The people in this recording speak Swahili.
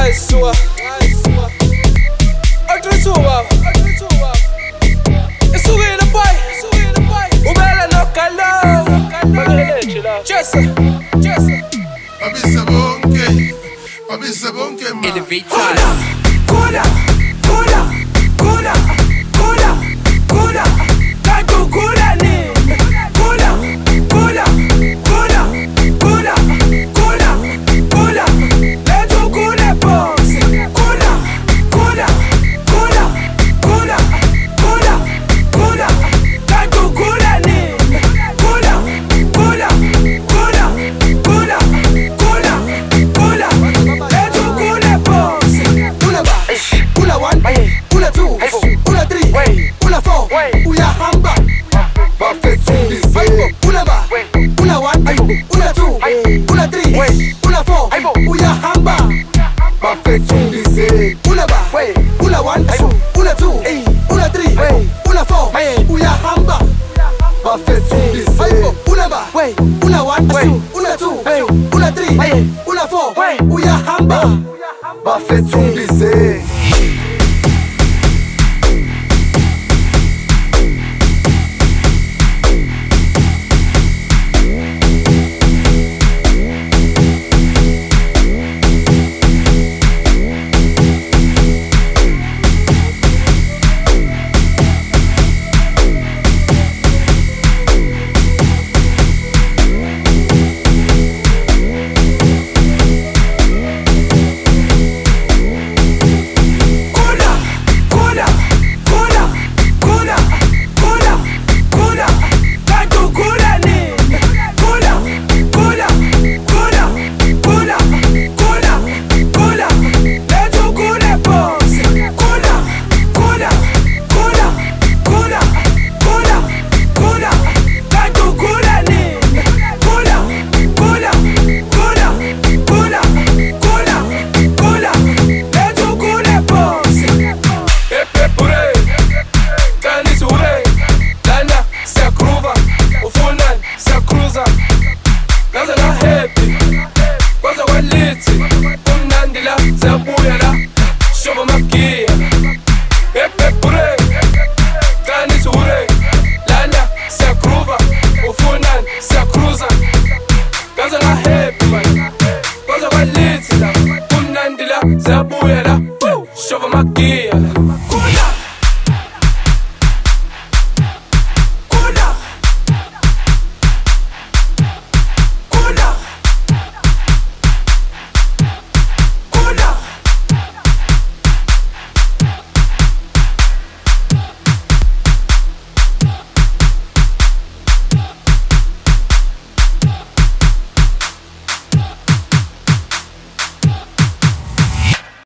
sua. Adresuwa. Isuke na boy. Ubela no kalo. Jessa. Abisa bonke man. Elevators. Kula. Kantu kula ni. Kula. Let's kula box. Kula. Kantu kula ni. Kula. Let's kula box. Kula 1, kula 2, kula 3, kula 4. Uya hamba. Buffett in this Kula 1, kula 2, kula 3, kula 4. Uya hamba. Buffett in this Kula 1, kula 2, kula 3, kula 4. Uya hamba. Buffett in this Kula 1, kula 2, kula 3, kula 4. Uya hamba. Buffett in this